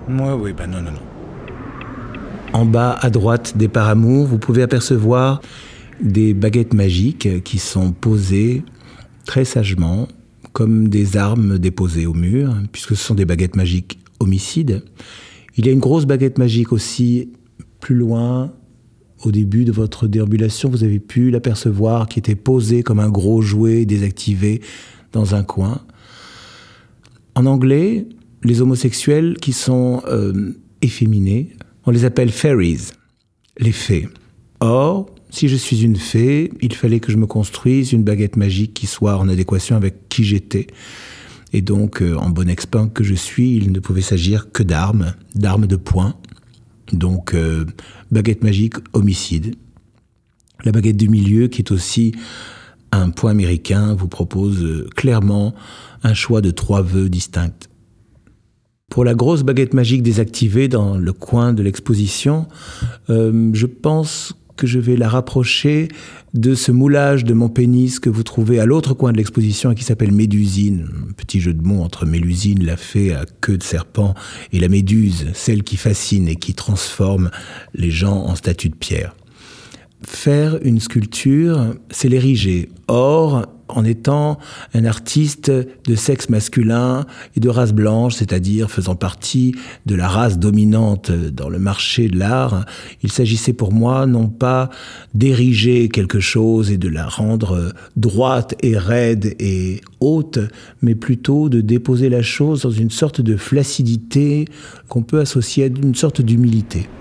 Oui, non. En bas à droite des Paramours, vous pouvez apercevoir des baguettes magiques qui sont posées très sagement comme des armes déposées au mur, puisque ce sont des baguettes magiques homicides. Il y a une grosse baguette magique aussi plus loin, au début de votre déambulation, vous avez pu l'apercevoir, qui était posée comme un gros jouet désactivé dans un coin. En anglais, les homosexuels qui sont efféminés, on les appelle fairies, les fées. Or, si je suis une fée, il fallait que je me construise une baguette magique qui soit en adéquation avec qui j'étais. Et donc, en bon expert que je suis, il ne pouvait s'agir que d'armes de poing. Donc, baguette magique homicide. La baguette du milieu, qui est aussi un poing américain, vous propose clairement un choix de 3 vœux distincts. Pour la grosse baguette magique désactivée dans le coin de l'exposition, je pense que je vais la rapprocher de ce moulage de mon pénis que vous trouvez à l'autre coin de l'exposition et qui s'appelle Médusine. Un petit jeu de mots entre Mélusine, la fée à queue de serpent, et la méduse, celle qui fascine et qui transforme les gens en statues de pierre. Faire une sculpture, c'est l'ériger. Or, en étant un artiste de sexe masculin et de race blanche, c'est-à-dire faisant partie de la race dominante dans le marché de l'art, il s'agissait pour moi non pas d'ériger quelque chose et de la rendre droite et raide et haute, mais plutôt de déposer la chose dans une sorte de flaccidité qu'on peut associer à une sorte d'humilité.